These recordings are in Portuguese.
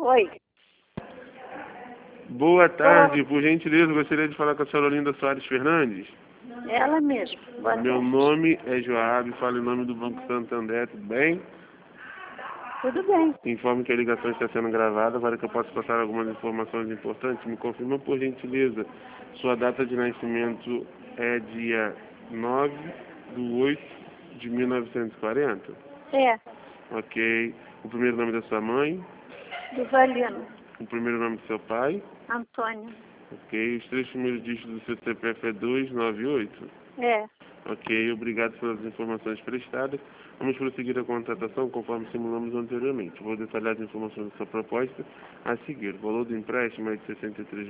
Oi. Boa tarde, por gentileza, gostaria de falar com a senhora Olinda Soares Fernandes. Ela mesma. Boa Meu tarde. nome é Joab, falo em nome do Banco Santander, tudo bem? Tudo bem. Informe que a ligação está sendo gravada para que eu possa passar algumas informações importantes. Me confirma, por gentileza, sua data de nascimento é dia 9/8/1940? É, Ok. O primeiro nome da sua mãe? do Valino. O primeiro nome do seu pai? Antônio. Ok. Os 3 primeiros dígitos do seu CPF é 298? É. Ok, obrigado pelas informações prestadas. Vamos prosseguir a contratação conforme simulamos anteriormente. Vou detalhar as informações da sua proposta a seguir. O valor do empréstimo é de R$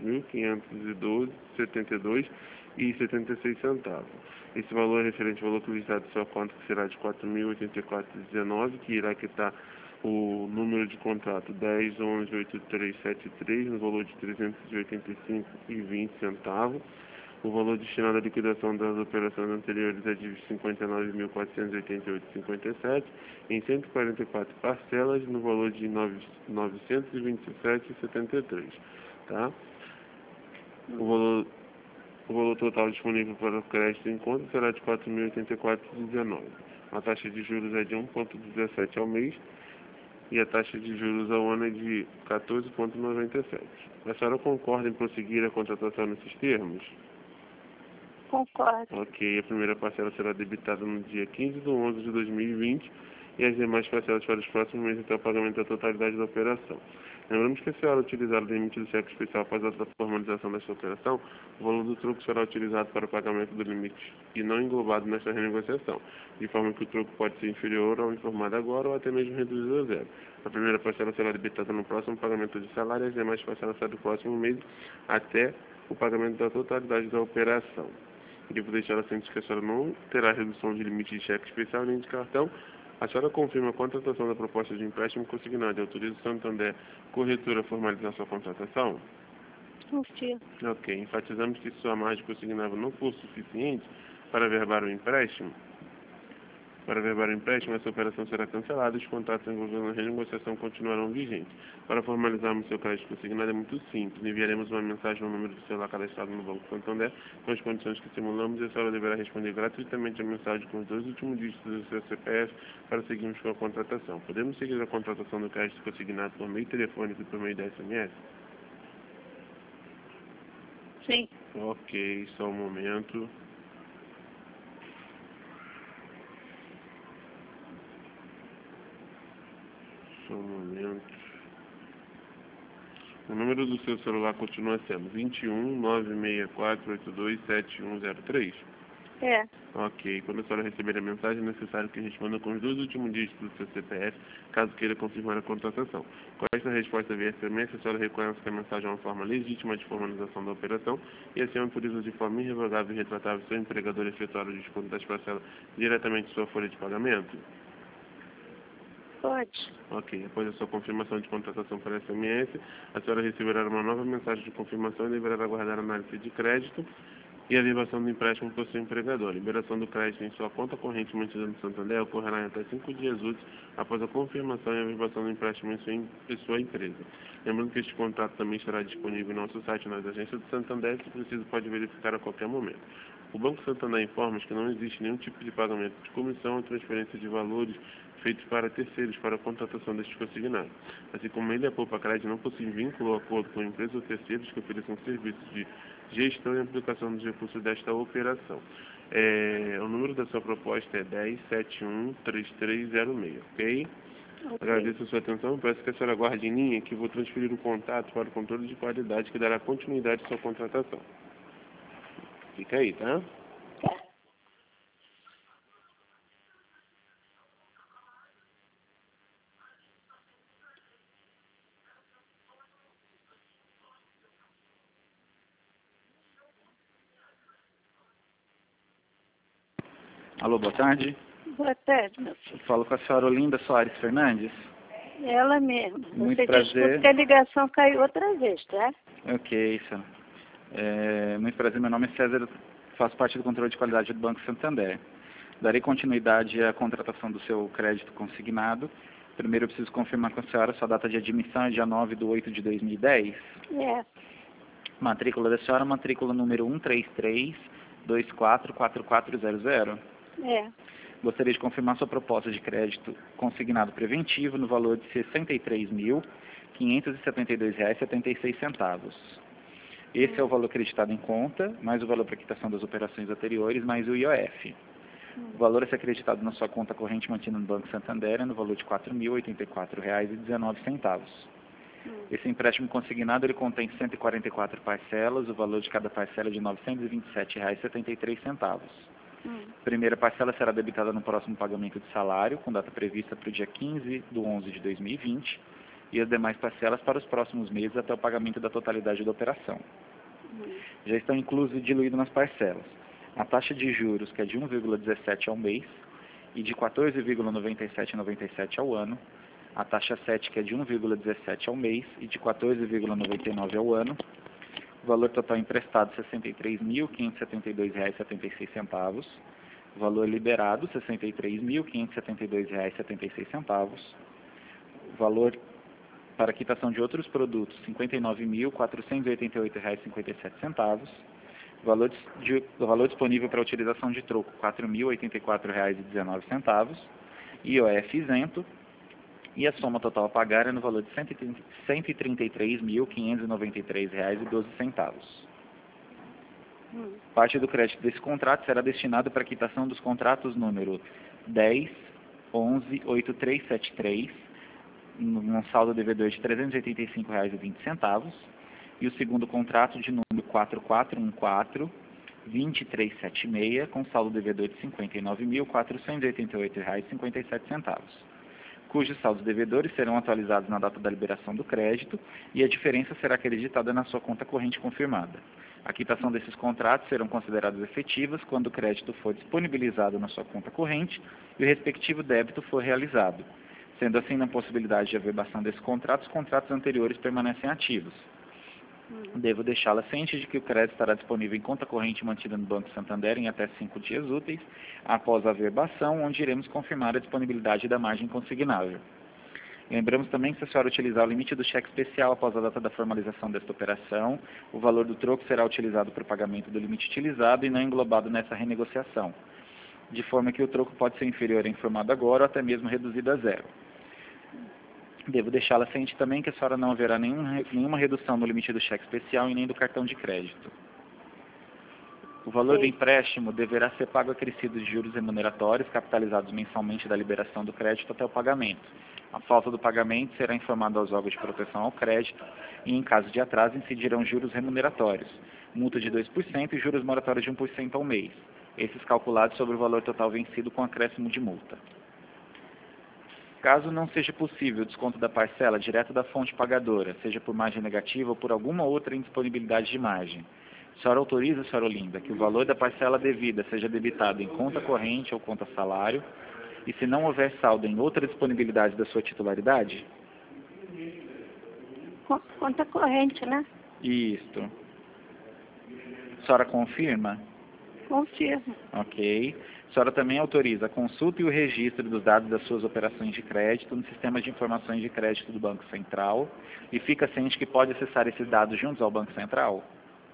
63.512,72,76. Esse valor é referente ao valor acreditado de sua conta, que será de R$ 4.084,19, que irá quitar o número de contrato 10118373 no valor de R$ 385,20. O valor destinado à liquidação das operações anteriores é de R$ 59.488,57 em 144 parcelas no valor de R$ 927,73, tá? O valor total disponível para o crédito em conta será de R$ 4.084,19. A taxa de juros é de 1,17 ao mês e a taxa de juros ao ano é de 14,97. A senhora concorda em prosseguir a contratação nesses termos? Concordo. Ok, a primeira parcela será debitada no dia 15/11/2020 e as demais parcelas para os próximos meses até o pagamento da totalidade da operação. Lembramos que se a hora utilizar o limite do cheque especial após a formalização desta operação, o valor do troco será utilizado para o pagamento do limite e não englobado nesta renegociação, de forma que o troco pode ser inferior ao informado agora ou até mesmo reduzido a zero. A primeira parcela será debitada no próximo pagamento de salário e as demais parcelas serão do próximo mês até o pagamento da totalidade da operação. Devo deixar a ciente que a senhora não terá redução de limite de cheque especial nem de cartão. A senhora confirma a contratação da proposta de empréstimo consignado e autoriza o Santander Corretora a formalizar sua contratação? Confio. Ok. Enfatizamos que se sua margem consignada não for suficiente para averbar o empréstimo, essa operação será cancelada e os contratos envolvendo a renegociação continuarão vigentes. Para formalizarmos seu crédito consignado é muito simples. Enviaremos uma mensagem ao número do celular cadastrado no Banco Santander com as condições que simulamos e a senhora deverá responder gratuitamente a mensagem com os 2 últimos dígitos do seu CPF para seguirmos com a contratação. Podemos seguir a contratação do crédito consignado por meio telefônico e por meio da SMS? Sim. Ok, só um momento. Só um momento. O número do seu celular continua sendo 21 964827103. É. Ok. Quando a senhora receber a mensagem, é necessário que responda com os 2 últimos dígitos do seu CPF, caso queira confirmar a contratação. Com esta resposta via SMS, a senhora reconhece que a mensagem é uma forma legítima de formalização da operação e assim autoriza de forma irrevogável e retratável seu empregador a efetuar o desconto das parcelas diretamente em sua folha de pagamento? Pode. Ok. Após a sua confirmação de contratação por SMS, a senhora receberá uma nova mensagem de confirmação e deverá aguardar a análise de crédito e a livração do empréstimo por seu empregador. A liberação do crédito em sua conta corrente mantida no Santander ocorrerá em até 5 dias úteis após a confirmação e a livração do empréstimo em sua empresa. Lembrando que este contrato também estará disponível no nosso site nas agências do Santander, se preciso pode verificar a qualquer momento. O Banco Santander informa que não existe nenhum tipo de pagamento de comissão ou transferência de valores feitos para terceiros para a contratação destes consignados. Assim como ele e a Poupa Crédito não possuem vínculo ou acordo com empresas ou terceiros que ofereçam serviços de gestão e aplicação dos recursos desta operação. O número da sua proposta é 10713306, ok? Agradeço a sua atenção, peço que a senhora aguarde em linha que vou transferir o contato para o controle de qualidade que dará continuidade à sua contratação. Fica aí, tá? Alô, boa tarde. Boa tarde, meu filho. Falo com a senhora Olinda Soares Fernandes. Ela mesma. Muito Você prazer. desculpa que a ligação caiu outra vez, tá? Ok, senhora. Muito prazer, meu nome é César, faço parte do controle de qualidade do Banco Santander. Darei continuidade à contratação do seu crédito consignado. Primeiro eu preciso confirmar com a senhora, sua data de admissão é dia 9/8/2010. É. Matrícula da senhora, matrícula número 133244400. É. Gostaria de confirmar sua proposta de crédito consignado preventivo no valor de R$ 63.572,76. Esse é o valor acreditado em conta, mais o valor para quitação das operações anteriores, mais o IOF. O valor a ser acreditado na sua conta corrente mantida no Banco Santander é no valor de R$ 4.084,19. Esse empréstimo consignado ele contém 144 parcelas, o valor de cada parcela é de R$ 927,73. Primeira parcela será debitada no próximo pagamento de salário, com data prevista para o dia 15/11/2020, e as demais parcelas para os próximos meses até o pagamento da totalidade da operação. Já estão inclusos e diluídos nas parcelas a taxa de juros, que é de 1,17 ao mês, e de 14,9797 ao ano, a taxa 7, que é de 1,17 ao mês, e de 14,99 ao ano, o valor total emprestado R$ 63.572,76, o valor liberado R$ 63.572,76, o valor para quitação de outros produtos R$ 59.488,57, o valor disponível para utilização de troco R$ 4.084,19, IOF isento, e a soma total a pagar é no valor de R$ 133.593,12. Parte do crédito desse contrato será destinado para a quitação dos contratos número 10, 11, 8373, num saldo devedor de R$ 385,20, e o segundo contrato de número 4414, 2376, com saldo devedor de R$ 59.488,57, cujos saldos devedores serão atualizados na data da liberação do crédito e a diferença será acreditada na sua conta corrente confirmada. A quitação desses contratos serão consideradas efetivas quando o crédito for disponibilizado na sua conta corrente e o respectivo débito for realizado. Sendo assim, na possibilidade de averbação desses contratos, os contratos anteriores permanecem ativos. Devo deixá-la ciente de que o crédito estará disponível em conta corrente mantida no Banco Santander em até 5 dias úteis após a averbação, onde iremos confirmar a disponibilidade da margem consignável. Lembramos também que se a senhora utilizar o limite do cheque especial após a data da formalização desta operação, o valor do troco será utilizado para o pagamento do limite utilizado e não englobado nessa renegociação, de forma que o troco pode ser inferior a informado agora ou até mesmo reduzido a zero. Devo deixá-la ciente também que a senhora não haverá nenhuma redução no limite do cheque especial e nem do cartão de crédito. O valor do empréstimo deverá ser pago acrescido de juros remuneratórios capitalizados mensalmente da liberação do crédito até o pagamento. A falta do pagamento será informado aos órgãos de proteção ao crédito e, em caso de atraso, incidirão juros remuneratórios, multa de 2% e juros moratórios de 1% ao mês, esses calculados sobre o valor total vencido com acréscimo de multa. Caso não seja possível o desconto da parcela direto da fonte pagadora, seja por margem negativa ou por alguma outra indisponibilidade de margem, a senhora autoriza, senhora Olinda, que o valor da parcela devida seja debitado em conta corrente ou conta salário, e se não houver saldo em outra disponibilidade da sua titularidade? Conta corrente, né? Isto. A senhora confirma? Confirmo. Ok. A senhora também autoriza a consulta e o registro dos dados das suas operações de crédito no sistema de informações de crédito do Banco Central e fica ciente que pode acessar esses dados juntos ao Banco Central?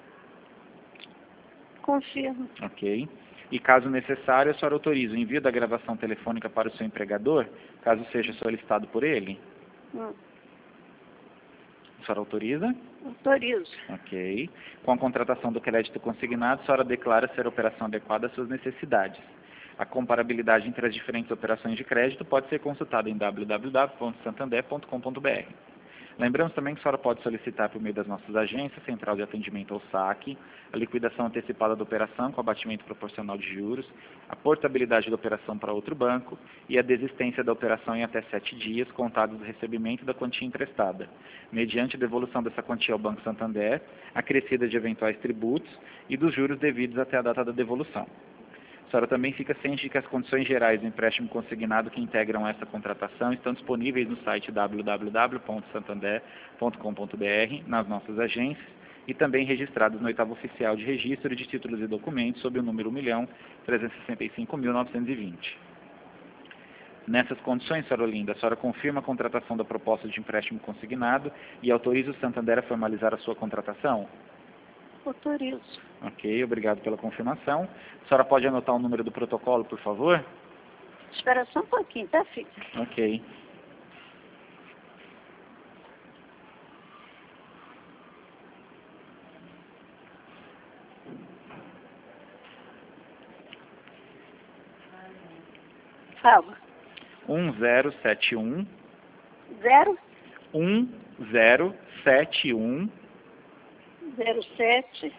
Confirmo. Ok. E caso necessário, a senhora autoriza o envio da gravação telefônica para o seu empregador, caso seja solicitado por ele? A senhora autoriza? Autorizo. Ok. Com a contratação do crédito consignado, a senhora declara ser a operação adequada às suas necessidades. A comparabilidade entre as diferentes operações de crédito pode ser consultada em www.santander.com.br. Lembramos também que a senhora pode solicitar por meio das nossas agências, Central de Atendimento ao Saque, a liquidação antecipada da operação com abatimento proporcional de juros, a portabilidade da operação para outro banco e a desistência da operação em até 7 dias, contados do recebimento da quantia emprestada, mediante a devolução dessa quantia ao Banco Santander, acrescida de eventuais tributos e dos juros devidos até a data da devolução. A senhora também fica ciente de que as condições gerais do empréstimo consignado que integram essa contratação estão disponíveis no site www.santander.com.br, nas nossas agências, e também registrados no 8º Oficial de Registro de Títulos e Documentos sob o número 1.365.920. Nessas condições, senhora Olinda, a senhora confirma a contratação da proposta de empréstimo consignado e autoriza o Santander a formalizar a sua contratação? Autorizo. Ok, obrigado pela confirmação. A senhora pode anotar o número do protocolo, por favor? Espera só um pouquinho, tá, filho? Ok. Fala. 1071 0, 1071 07,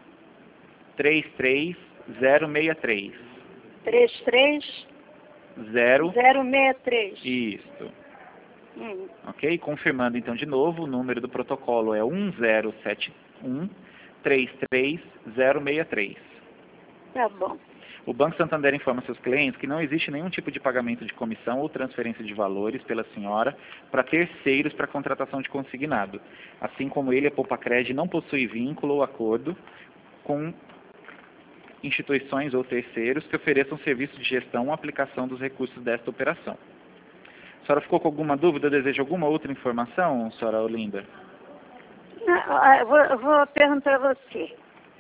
33063 33, 0 063. Isto. Ok? Confirmando então de novo, o número do protocolo é 1071 33063. Tá bom. O Banco Santander informa seus clientes que não existe nenhum tipo de pagamento de comissão ou transferência de valores pela senhora para terceiros para contratação de consignado. Assim como ele, a Poupacred não possui vínculo ou acordo com instituições ou terceiros que ofereçam serviço de gestão ou aplicação dos recursos desta operação. A senhora ficou com alguma dúvida? Deseja alguma outra informação, senhora Olinda? Não, eu vou perguntar a você.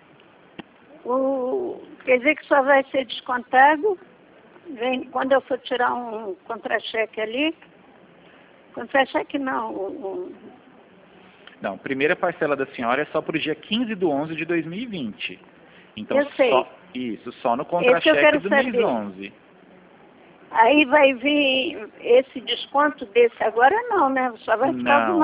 Quer dizer que só vai ser descontado quando eu for tirar um contra-cheque ali? Contra-cheque não. Não, a primeira parcela da senhora é só para o dia 15/11/2020. Então, Eu sei. só no contra-cheque do mês saber. 11. Aí vai vir esse desconto desse agora não, né? Só vai ficar Não. do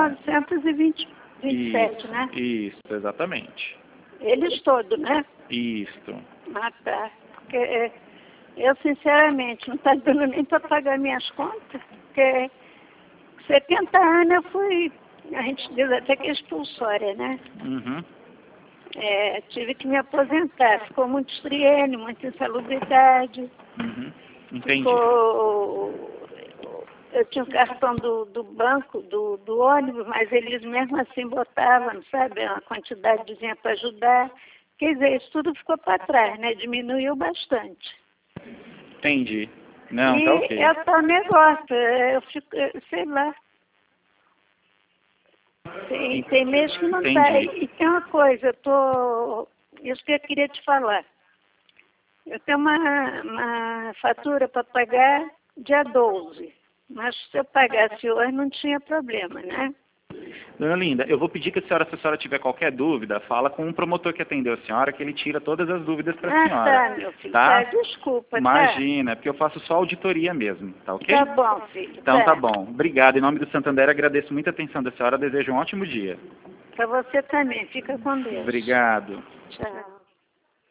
927, né? Isso, exatamente. Eles todos, né? Isso. Ah, tá. Porque eu, sinceramente, não está dando nem para pagar minhas contas. Porque 70 anos eu fui, a gente diz até que expulsória, né? Uhum. Tive que me aposentar. Ficou muito estriênio, muita insalubridade. Uhum. Entendi. Eu tinha o cartão do banco, do ônibus, mas eles mesmo assim botavam, sabe, uma quantidadezinha para ajudar. Quer dizer, isso tudo ficou para trás, né? Diminuiu bastante. Entendi. Não, e tá ok. é tal negócio, eu fico, sei lá. Tem mês que não Entendi. tá. E tem uma coisa, isso que eu queria te falar. Eu tenho uma fatura para pagar dia 12. Mas se eu pagasse hoje não tinha problema, né? Dona Linda, eu vou pedir que se a senhora tiver qualquer dúvida, fala com o promotor que atendeu a senhora, que ele tira todas as dúvidas para a senhora. Tá, meu filho. Tá? Desculpa, Imagina, porque eu faço só auditoria mesmo, tá ok? Tá bom, filho. Então tá bom. Obrigado. Em nome do Santander, agradeço muito a atenção da senhora. Desejo um ótimo dia. Para você também. Fica com Deus. Obrigado. Tchau.